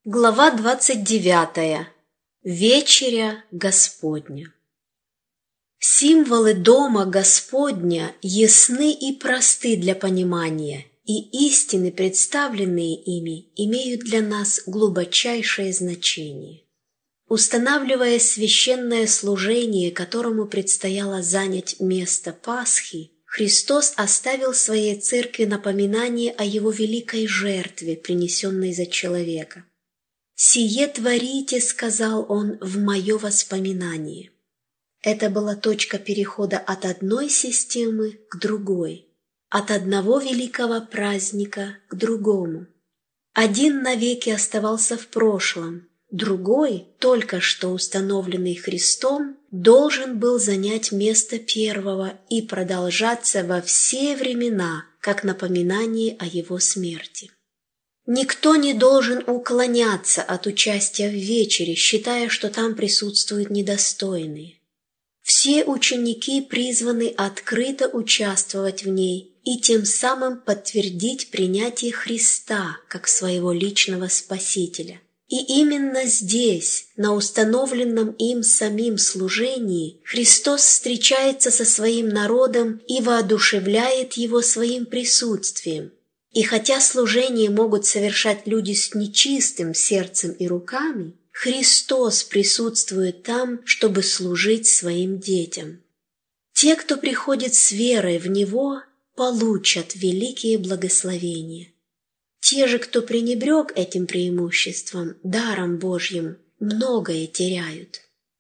Глава 29. Вечеря Господня. Символы Дома Господня ясны и просты для понимания, и истины, представленные ими, имеют для нас глубочайшее значение. Устанавливая священное служение, которому предстояло занять место Пасхи, Христос оставил своей церкви напоминание о Его великой жертве, принесенной за человека. «Сие творите, — сказал Он, — в мое воспоминание». Это была точка перехода от одной системы к другой, от одного великого праздника к другому. Один навеки оставался в прошлом, другой, только что установленный Христом, должен был занять место первого и продолжаться во все времена, как напоминание о Его смерти. Никто не должен уклоняться от участия в вечере, считая, что там присутствуют недостойные. Все ученики призваны открыто участвовать в ней и тем самым подтвердить принятие Христа как своего личного Спасителя. И именно здесь, на установленном им самим служении, Христос встречается со своим народом и воодушевляет его своим присутствием. И хотя служение могут совершать люди с нечистым сердцем и руками, Христос присутствует там, чтобы служить своим детям. Те, кто приходит с верой в Него, получат великие благословения. Те же, кто пренебрег этим преимуществом, даром Божьим, многое теряют.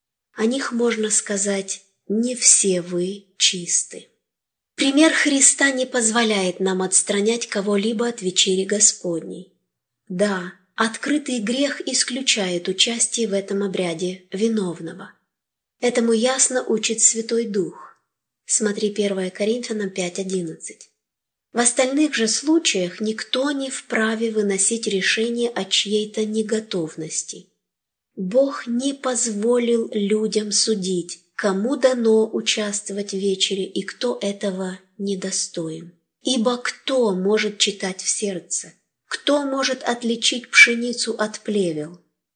О них можно сказать: не все вы чисты. Пример Христа не позволяет нам отстранять кого-либо от вечери Господней. Да, открытый грех исключает участие в этом обряде виновного. Этому ясно учит Святой Дух. Смотри 1 Коринфянам 5:11. В остальных же случаях никто не вправе выносить решение о чьей-то неготовности. Бог не позволил людям судить, кому дано участвовать в вечере и кто этого недостоин. Ибо кто может читать в сердце? Кто может отличить пшеницу от плевел?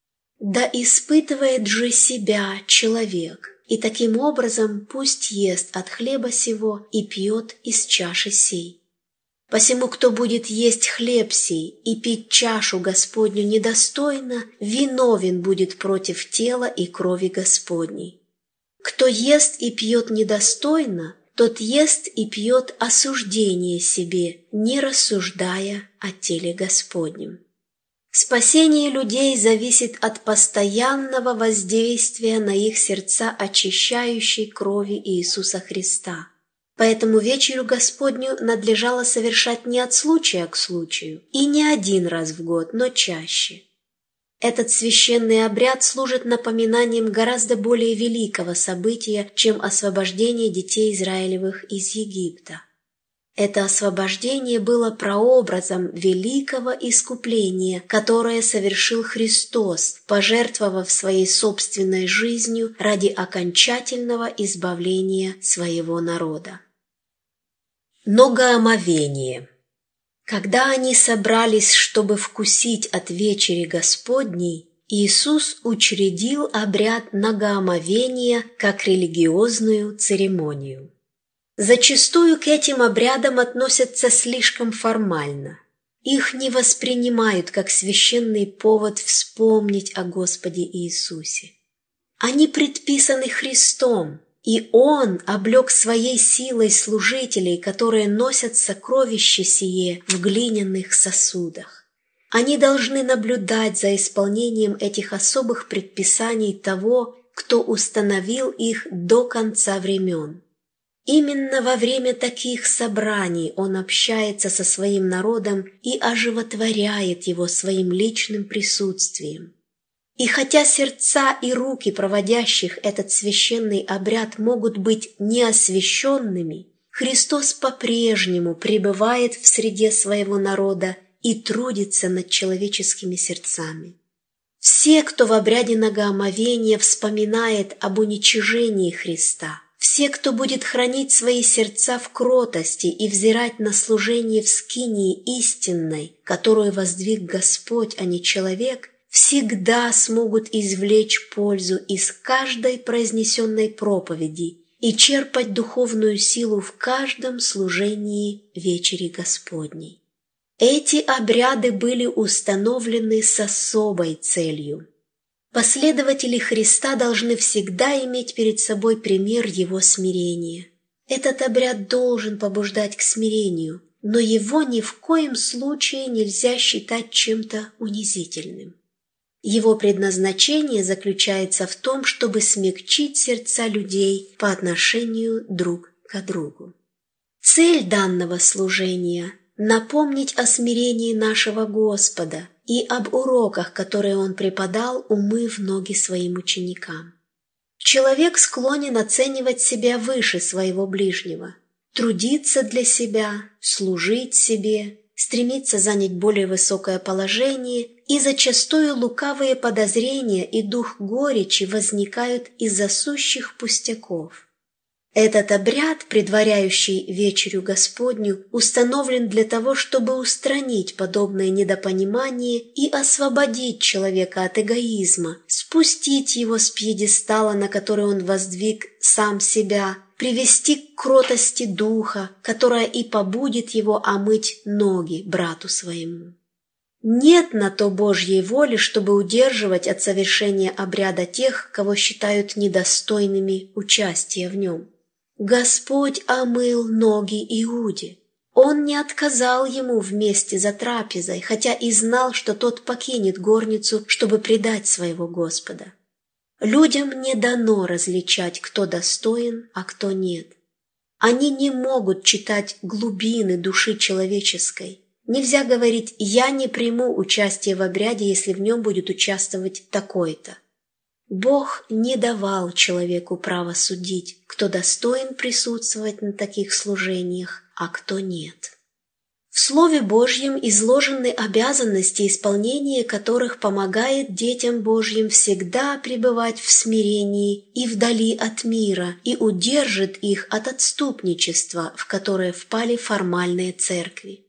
Да испытывает же себя человек, и таким образом пусть ест от хлеба сего и пьет из чаши сей. Посему, кто будет есть хлеб сей и пить чашу Господню недостойно, виновен будет против тела и крови Господней. Кто ест и пьет недостойно, тот ест и пьет осуждение себе, не рассуждая о теле Господнем. Спасение людей зависит от постоянного воздействия на их сердца очищающей крови Иисуса Христа. Поэтому вечерю Господню надлежало совершать не от случая к случаю и не один раз в год, но чаще. Этот священный обряд служит напоминанием гораздо более великого события, чем освобождение детей Израилевых из Египта. Это освобождение было прообразом великого искупления, которое совершил Христос, пожертвовав своей собственной жизнью ради окончательного избавления своего народа. Многоомовение. Когда они собрались, чтобы вкусить от вечери Господней, Иисус учредил обряд многоомовения как религиозную церемонию. Зачастую к этим обрядам относятся слишком формально. Их не воспринимают как священный повод вспомнить о Господе Иисусе. Они предписаны Христом, и Он облек своей силой служителей, которые носят сокровище сие в глиняных сосудах. Они должны наблюдать за исполнением этих особых предписаний того, кто установил их до конца времен. Именно во время таких собраний Он общается со своим народом и оживотворяет его своим личным присутствием. И хотя сердца и руки проводящих этот священный обряд могут быть неосвященными, Христос по-прежнему пребывает в среде своего народа и трудится над человеческими сердцами. Все, кто в обряде многоомовения вспоминает об уничижении Христа, все, кто будет хранить свои сердца в кротости и взирать на служение в скинии истинной, которую воздвиг Господь, а не человек, всегда смогут извлечь пользу из каждой произнесенной проповеди и черпать духовную силу в каждом служении вечери Господней. Эти обряды были установлены с особой целью. Последователи Христа должны всегда иметь перед собой пример Его смирения. Этот обряд должен побуждать к смирению, но его ни в коем случае нельзя считать чем-то унизительным. Его предназначение заключается в том, чтобы смягчить сердца людей по отношению друг к другу. Цель данного служения – напомнить о смирении нашего Господа и об уроках, которые Он преподал, умыв ноги Своим ученикам. Человек склонен оценивать себя выше своего ближнего, трудиться для себя, служить себе, стремиться занять более высокое положение, и зачастую лукавые подозрения и дух горечи возникают из-за сущих пустяков. Этот обряд, предваряющий вечерю Господню, установлен для того, чтобы устранить подобное недопонимание и освободить человека от эгоизма, спустить его с пьедестала, на который он воздвиг сам себя, привести к кротости духа, которая и побудит его омыть ноги брату своему. Нет на то Божьей воли, чтобы удерживать от совершения обряда тех, кого считают недостойными участия в нем. Господь омыл ноги Иуде. Он не отказал ему вместе за трапезой, хотя и знал, что тот покинет горницу, чтобы предать своего Господа. Людям не дано различать, кто достоин, а кто нет. Они не могут читать глубины души человеческой. Нельзя говорить «я не приму участие в обряде, если в нем будет участвовать такой-то». Бог не давал человеку права судить, кто достоин присутствовать на таких служениях, а кто нет. В Слове Божьем изложены обязанности, исполнение которых помогает детям Божьим всегда пребывать в смирении и вдали от мира и удержит их от отступничества, в которое впали формальные церкви.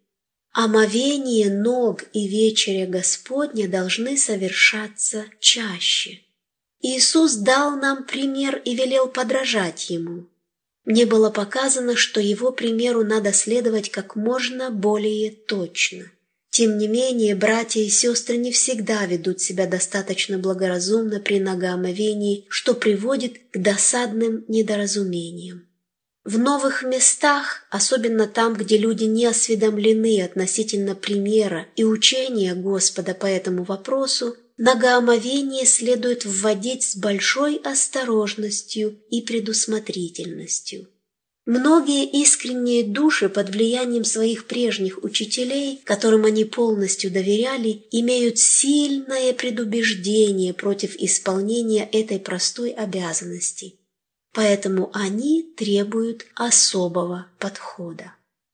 Омовение ног и вечеря Господня должны совершаться чаще. Иисус дал нам пример и велел подражать Ему. Мне было показано, что Его примеру надо следовать как можно более точно. Тем не менее, братья и сестры не всегда ведут себя достаточно благоразумно при ногоомовении, что приводит к досадным недоразумениям. В новых местах, особенно там, где люди не осведомлены относительно примера и учения Господа по этому вопросу, ногоомовение следует вводить с большой осторожностью и предусмотрительностью. Многие искренние души под влиянием своих прежних учителей, которым они полностью доверяли, имеют сильное предубеждение против исполнения этой простой обязанности. Поэтому они требуют особого подхода.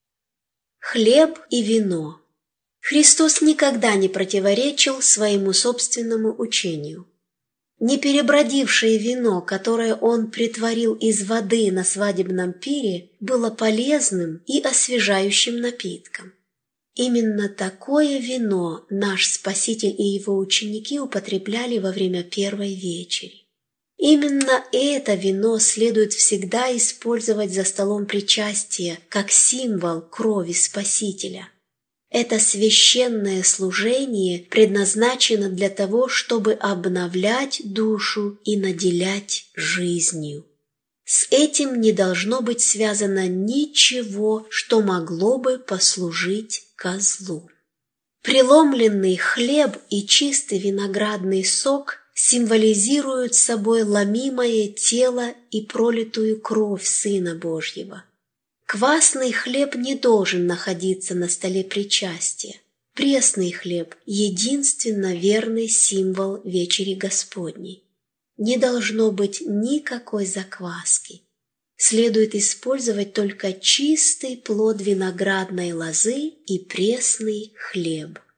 Хлеб и вино. Христос никогда не противоречил своему собственному учению. Неперебродившее вино, которое Он притворил из воды на свадебном пире, было полезным и освежающим напитком. Именно такое вино наш Спаситель и Его ученики употребляли во время первой вечери. Именно это вино следует всегда использовать за столом причастия, как символ крови Спасителя. Это священное служение предназначено для того, чтобы обновлять душу и наделять жизнью. С этим не должно быть связано ничего, что могло бы послужить козлу. Преломленный хлеб и чистый виноградный сок символизируют собой ломимое тело и пролитую кровь Сына Божьего. Квасный хлеб не должен находиться на столе причастия. Пресный хлеб – единственно верный символ вечери Господней. Не должно быть никакой закваски. Следует использовать только чистый плод виноградной лозы и пресный хлеб.